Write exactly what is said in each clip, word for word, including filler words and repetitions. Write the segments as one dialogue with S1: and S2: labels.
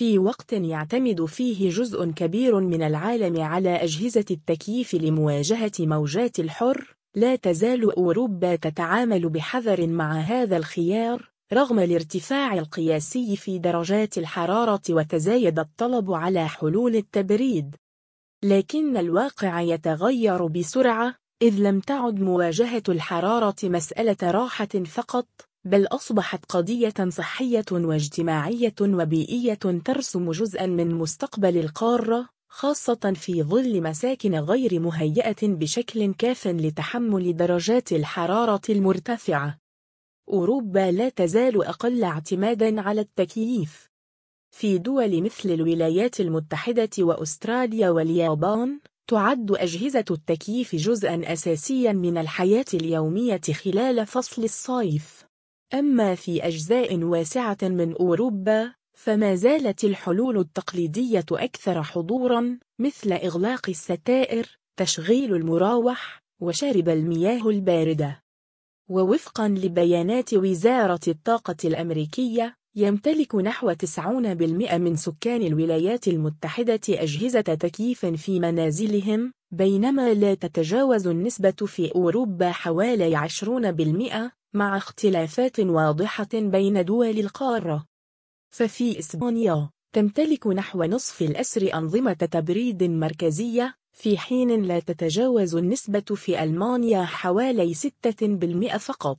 S1: في وقت يعتمد فيه جزء كبير من العالم على أجهزة التكييف لمواجهة موجات الحر، لا تزال أوروبا تتعامل بحذر مع هذا الخيار رغم الارتفاع القياسي في درجات الحرارة وتزايد الطلب على حلول التبريد. لكن الواقع يتغير بسرعة، إذ لم تعد مواجهة الحرارة مسألة راحة فقط، بل أصبحت قضية صحية واجتماعية وبيئية ترسم جزءاً من مستقبل القارة، خاصة في ظل مساكن غير مهيئة بشكل كاف لتحمل درجات الحرارة المرتفعة. أوروبا لا تزال أقل اعتماداً على التكييف. في دول مثل الولايات المتحدة وأستراليا واليابان، تعد أجهزة التكييف جزءاً أساسياً من الحياة اليومية خلال فصل الصيف. أما في أجزاء واسعة من أوروبا، فما زالت الحلول التقليدية أكثر حضوراً، مثل إغلاق الستائر، تشغيل المراوح، وشرب المياه الباردة. ووفقاً لبيانات وزارة الطاقة الأمريكية، يمتلك نحو تسعين بالمئة من سكان الولايات المتحدة أجهزة تكييف في منازلهم، بينما لا تتجاوز النسبة في أوروبا حوالي عشرين بالمئة، مع اختلافات واضحة بين دول القارة. ففي إسبانيا، تمتلك نحو نصف الأسر أنظمة تبريد مركزية، في حين لا تتجاوز النسبة في ألمانيا حوالي ستة بالمئة فقط.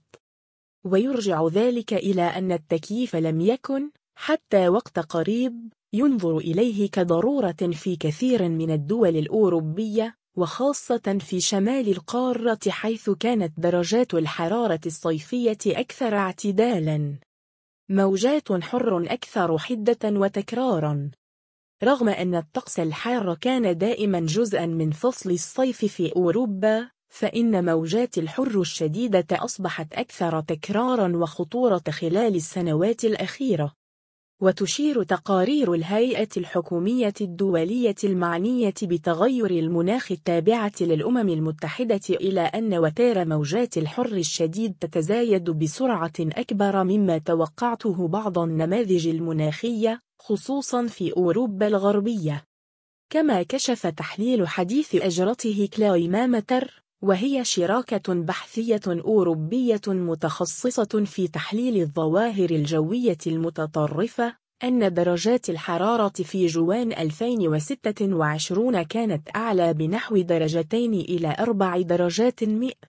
S1: ويرجع ذلك إلى أن التكييف لم يكن، حتى وقت قريب، ينظر إليه كضرورة في كثير من الدول الأوروبية، وخاصة في شمال القارة حيث كانت درجات الحرارة الصيفية أكثر اعتدالاً. موجات حر أكثر حدة وتكراراً. رغم أن الطقس الحار كان دائماً جزءاً من فصل الصيف في أوروبا، فإن موجات الحر الشديدة أصبحت أكثر تكراراً وخطورة خلال السنوات الأخيرة. وتشير تقارير الهيئة الحكومية الدولية المعنية بتغير المناخ التابعة للأمم المتحدة إلى أن وتيرة موجات الحر الشديد تتزايد بسرعة أكبر مما توقعته بعض النماذج المناخية، خصوصاً في أوروبا الغربية. كما كشف تحليل حديث أجرته كلايمامتر، وهي شراكة بحثية أوروبية متخصصة في تحليل الظواهر الجوية المتطرفة، أن درجات الحرارة في جوان ألفين وستة وعشرين كانت أعلى بنحو درجتين إلى أربع درجات مئوية